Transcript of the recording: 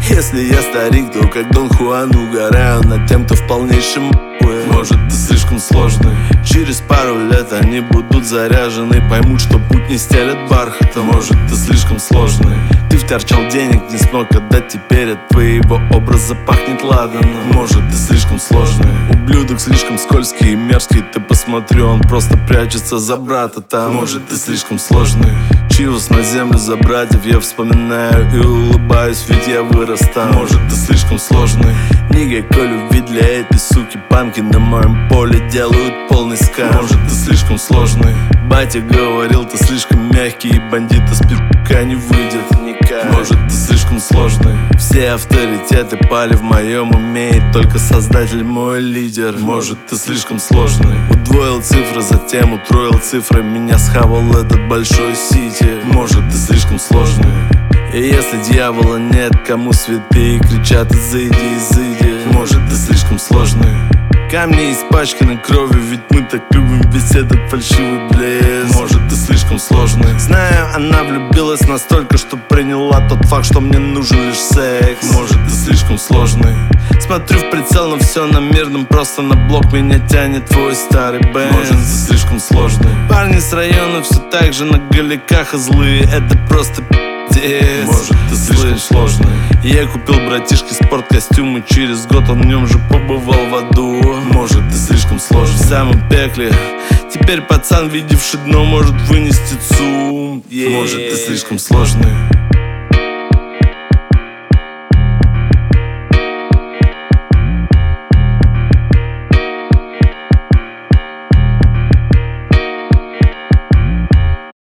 Если я старик, то как Дон Хуан угораю над тем, кто в полнейшем хуе. Может, ты слишком сложный. Через пару лет они будут заряжены, поймут, что путь не стелят бархатом. Может, ты слишком сложный. Ты вторчал денег, не смог отдать, теперь от твоего образа пахнет ладаном. Может, ты слишком сложный. Ублюдок слишком скользкий и мерзкий. Ты посмотри, он просто прячется за брата там. Может, ты слишком сложный. Чивос на землю за братьев я вспоминаю и улыбаюсь, ведь я вырос там. Может, ты слишком сложный. Никакой любви для этой суки. Панки на моем поле делают полный скам. Может, ты слишком сложный. Батя говорил, ты слишком мягкий, и бандита с пивка не выйдет никак. Может, ты слишком сложный. Все авторитеты пали в моем уме, и только создатель мой лидер. Может, ты слишком сложный. Удвоил цифры, затем утроил цифры. Меня схавал этот большой сити. Может, ты слишком сложный. И если дьявола нет, кому святые кричат: изыди, изыди. Может, ты слишком сложный. Камни испачканы кровью, ведь мы так любим весь этот фальшивый блеск. Может, ты слишком сложный. Знаю, она влюбилась настолько, что приняла тот факт, что мне нужен лишь секс. Может, ты слишком сложный. Смотрю в прицел, но все на мирном, просто на блок меня тянет твой старый бэнд. Может, ты слишком сложный. Парни с района все так же на галиках и злые, это просто пиздец. Может, ты слишком сложный. Я купил братишке спорткостюм, и через год он в нем же побывал в аду. Может, ты слишком сложный. В самом пекле теперь пацан, видевший дно, может вынести ЦУМ. Может, ты слишком сложный.